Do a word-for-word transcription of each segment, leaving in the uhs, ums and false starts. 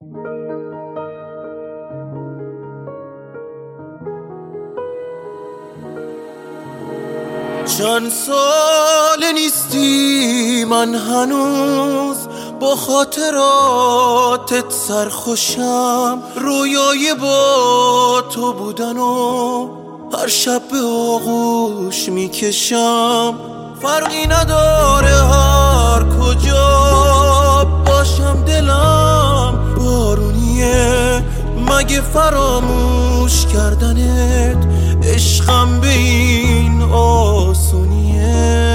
چند سال نیستی من هنوز با خاطراتت سرخوشم، رویای با تو بودن و هر شب به آغوش میکشم. فرقی نداره هر کجا باشم دلم بارونیه، مگه فراموش کردنت عشقم به این آسونیه.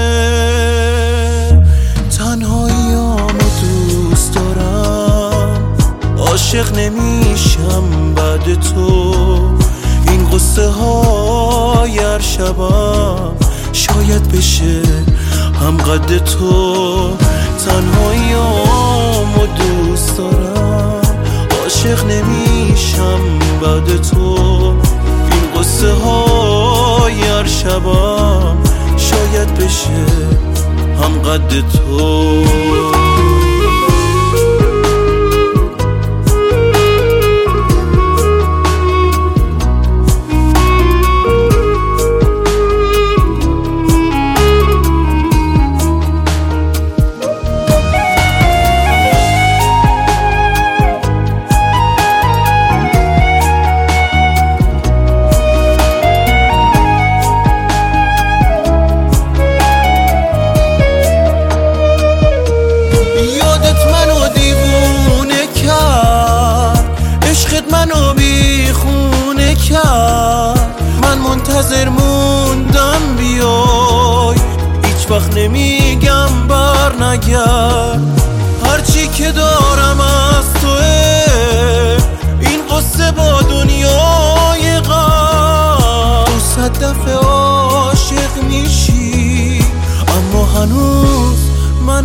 تنهاییامو دوست دارم، عاشق نمیشم بعد تو. این قصه های هر شبم شاید بشه هم قد تو. تنهاییامو دوست دارم، عاشق نمیشم بعد تو. این قصه های هر شبم شاید بشه هم قد تو. منو بی خونه کرد، من منتظر موندم بیای، هیچ وقت نمیگم بر نگرد. هرچی که دارم از توه، این قصه با دنیای غم. تو صد دفعه عاشق میشی اما هنوز من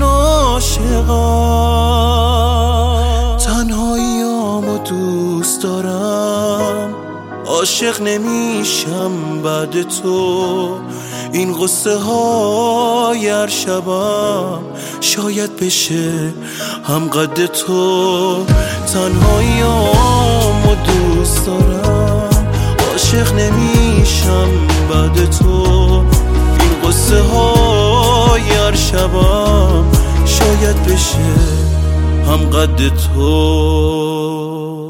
عاشقم. تنهاییامو دوست دارم، عاشق نمیشم بعد تو. این قصه های هر شبم شاید بشه هم قد تو. تنهاییامو دوست دارم، عاشق نمیشم بعد تو. این قصه های هر شبم شاید بشه هم قد تو.